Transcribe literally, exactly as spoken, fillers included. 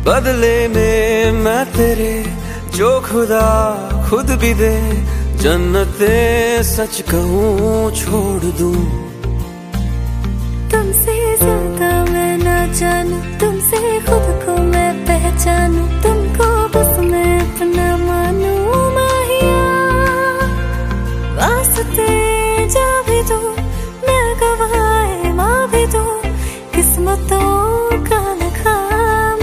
बदले में मैं तेरे जो खुदा खुद भी दे, जन्नते सच कहूँ छोड़ दूँ। तुमसे ज्यादा मैं ना जानूं, तुमसे खुद को मैं पहचानूं, तुमको बस मैं अपना मानूं। माहिया वास्ते जा भी दूं,